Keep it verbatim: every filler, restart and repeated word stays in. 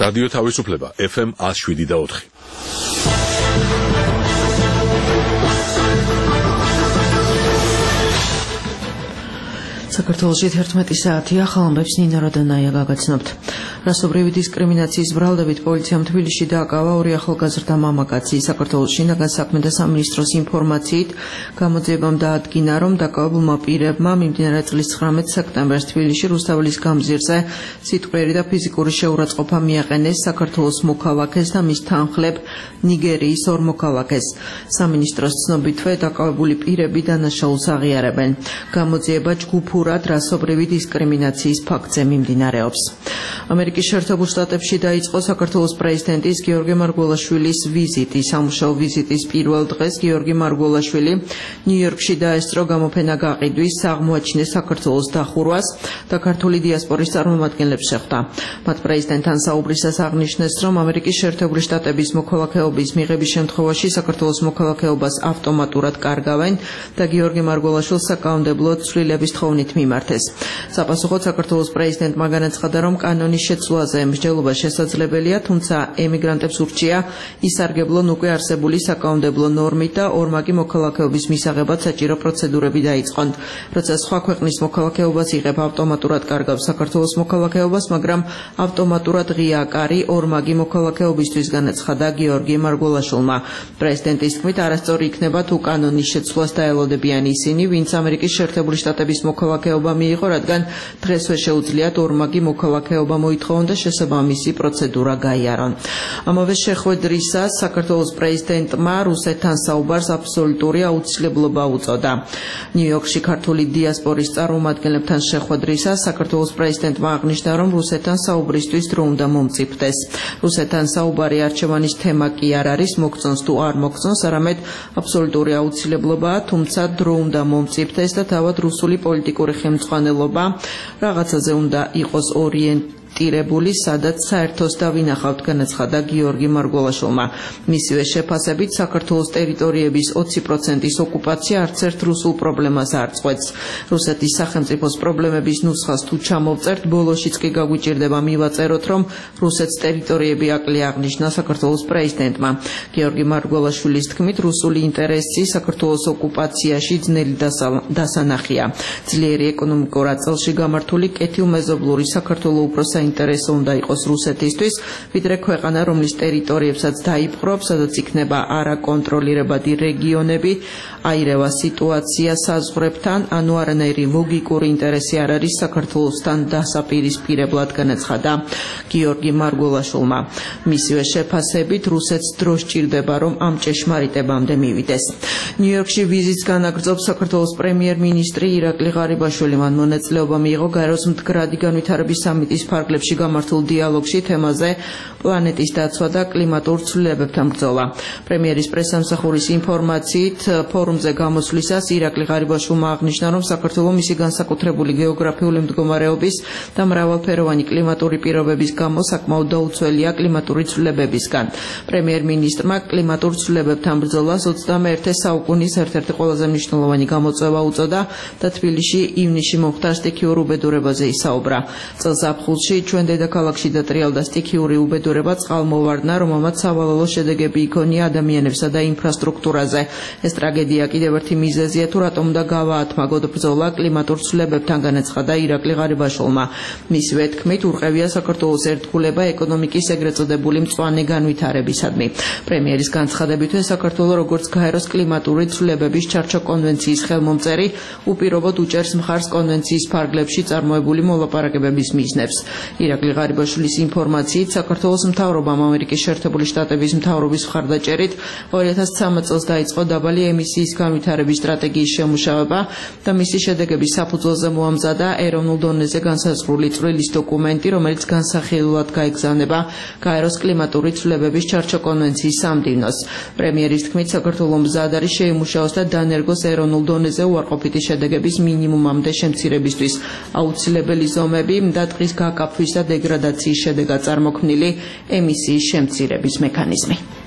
რადიო თავისუფლება ეფ ემ one oh seven და four. საქართველოში თერთმეტი საათია, ხალხებს ნინა როდანაია გაგაცნობთ. რასობრივი დისკრიმინაციის ბრალდებით პოლიციამ თბილისში დააკავა ორი ახალგაზრდა მამაკაცი. საქართველოს შინაგან საქმეთა სამინისტროს ინფორმაციით გამოძიებამ დაადგინა, რომ დაკავებულმა პირებმა მიმდინარე წლის ცხრამეტ სექტემბერს თბილისში რუსთაველის გამზირზე სიტყვიერი და ფიზიკური შეურაცხყოფა მიაყენეს საქართველოს მოქალაქეს და მის თანხლებ ნიგერიის ორ მოქალაქეს. სამინისტროს ცნობითვე დაკავებული პირები დანაშაულს აღიარებენ. გამოძიება ჯგუფურად რასობრივი დისკრიმინაციის ფაქტზე მიმდინარეობს. ამერიკის შეერთებულ შტატებში დაიწყო საქართველოს პრეზიდენტის გიორგი მარგველაშვილის ვიზიტი. სამუშაო ვიზიტის პირველ დღეს გიორგი მარგველაშვილი ნიუ-იორკში დაესწრო გამოფენა გაყიდვის, აღმოაჩინეს საქართველოს დახურვას და ქართული დიასპორის წარმომადგენლებს შეხვდა. მათ პრეზიდენტთან საუბრისას აღნიშნეს, რომ ამერიკის შეერთებული შტატების მოქალაქეობის მიღების შემთხვევაში საქართველოს მოქალაქეობას ავტომატურად კარგავენ და გიორგი მარგველაშვილს საკანონმდებლო ცვლილების თხოვნით მიმართეს. საპასუხოდ საქართველოს პრეზიდენტმა განაცხადა, რომ კანონის შეცვლაზე მსჯელობა შესაძლებელია, თუმცა ემიგრანტებს ურჩია ისარგებლონ უკვე არსებული საკანონმდებლო ნორმით და ორმაგი მოქალაქეობის მისაღებად საჭირო პროცედურები დაიწყონ. როცა სხვა ქვეყნის მოქალაქეობას იღებ, ავტომატურად კარგავს საქართველოს მოქალაქეობას, მაგრამ ავტომატურად ღია კარი ორმაგი მოქალაქეობისთვის, განაცხადა გიორგი მარგველაშვილმა. პრეზიდენტის თქმით, არასწორი იქნება თუ კანონის შეცვლას დაელოდებიან ისინი, ვინც ამერიკის შეერთებული შტატების მოქალაქეობა მიიღო, რადგან დღესვე შეუძლიათ ორმაგი მოქალაქეობა მოითხოვონ და შესაბამისი პროცედურა გაიარონ. ამავე შეხვედრისას საქართველოს პრეზიდენტმა რუსეთთან საუბარს აბსოლუტური აუცილებლობა უწოდა. ნიუ-იორკში ქართული დიასპორის წარმომადგენლებთან შეხვედრისას საქართველოს პრეზიდენტმა აღნიშნა, რომ რუსეთთან საუბრისთვის დრო უნდა მომწიფდეს. რუსეთთან საუბარი არჩევანის თემა კი არ არის, მოგწონს თუ არ მოგწონს, არამედ აბსოლუტური აუცილებლობაა, თუმცა დრო უნდა მომწიფდეს და თავად რუსული პოლიტიკური ხელმძღვანელობა რაღაცაზე უნდა იყოს ორიენტირებული, სადაც საერთოს დავინახავთ, განაცხადა გიორგი მარგველაშვილმა. მისივე შეფასებით, საქართველოს ტერიტორიების ოცი პროცენტის ოკუპაცია არც ერთ რუსულ პრობლემას არ წყვეტს. რუსეთის სახელმწიფოს პრობლემების ნუსხას თუ ჩამოვწერთ, ბოლოშიც კი გაგვიჭირდება მივაწეროთ, რომ რუსეთს ტერიტორიები აკლია, აღნიშნა საქართველოს პრეზიდენტმა. გიორგი მარგველაშვილის თქმით, რუსული ინტერესი საქართველოს ოკუპაციაში ძნელი დასანახია. ძლიერი ეკონომიკურ აწელში გამართული კეთილმეზობლური საქართველო უფრო საინტერესო უნდა იყოს რუსეთისთვის, ვიდრე ქვეყანა, რომლის ტერიტორიებსაც დაიპყრობს, სადაც იქნება არაკონტროლირებადი რეგიონები, აირევა სიტუაცია საზღვრებთან, ანუ არანაირი ლოგიკური ინტერესი არ არის საქართველოსთან დასაპირისპირებლად, განაცხადა გიორგი მარგველაშვილმა. მისივე შეფასებით, რუსეთს დრო სჭირდება, რომ ამ ჭეშმარიტებამდე მივიდეს. ნიუ-იორკში ვიზიტს განაგრძობს საქართველოს პრემიერ-მინისტრი ირაკლი ღარიბაშვილი. მან მონაწილეობა მიიღო გაეროს მდგრადი განვითარების სამიტის ფარგლებში გამართულ დიალოგში თემაზე პლანეტის დაცვა და კლიმატურ ცვლილებებთან ბრძოლა. პრემიერის პრესსამსახურის ინფორმაციით, ფორუმზე გამოსვლისას ირაკლი ღარიბაშვილმა აღნიშნა, რომ საქართველო მისი განსაკუთრებული გეოგრაფიული მდგომარეობის და მრავალფეროვანი კლიმატური პირობების გამო საკმაოდ დაუცველია კლიმატური ცვლილებებისგან. პრემიერ-მინისტრმა კლიმატურ ცვლილებებთან ბრძოლას ოცდამეერთე საუკუნის ერთ-ერთი ყველაზე მნიშვნელოვანი გამოწვევა უწოდა და თბილისში ივნისში მომხდარ სტიქიურ უბედურებაზე ისაუბრა. წელს ზაფხულში ჩვენ დედაქალაქში დატრიალდა სტიქიური უბედურება, წყალმოვარდნა, რომელმაც სავალალო შედეგები იქონია ადამიანებსა და ინფრასტრუქტურაზე. ეს ტრაგედია კიდევ ერთი მიზეზია, თუ რატომ უნდა გავაათმაგოთ ბრძოლა კლიმატურ ცვლილებებთან, განაცხადა ირაკლი ღარიბაშვილმა. მისივე თქმით, ურყევია საქართველოს ერთგულება ეკონომიკის ეგრეთ წოდებული მწვანე განვითარებისადმი. პრემიერის განცხადებითვე, საქართველო როგორც გაეროს კლიმატური ცვლილებების ჩარჩო კონვენციის ხელმომწერი უპირობოდ უჭერს მხარს კონვენციის ფარგლებში წარმოებული მოლაპარაკებების მიზნებს. ირაკლი ღარიბაშვილის ინფორმაციით, საქართველოს მთავრობამ ამერიკის შეერთებული შტატების მთავრობის მხარდაჭერით ორი ათას ცხრამეტ წელს დაიწყო დაბალი ემისიის განვითარების სტრატეგიის შემუშავება და მისი შედეგების საფუძველზე მოამზადა ეროვნულ დონეზე განსაზღვრული წვრილის დოკუმენტი, რომელიც განსახილულად გაეგზავნება გაეროს კლიმატური ცვლილებების ჩარჩო კონვენციის სამდივნოს. პრემიერის თქმით, საქართველო მზად არის შეიმუშაოს და დანერგოს ეროვნულ დონეზე უარყოფითი შედეგების მინიმუმამდე შემცირებისთვის აუცილებელი ზომები და ტყის გაკაფვის და დეგრადაციის შედეგად წარმოქმნილი ემისიის შემცირების მექანიზმი.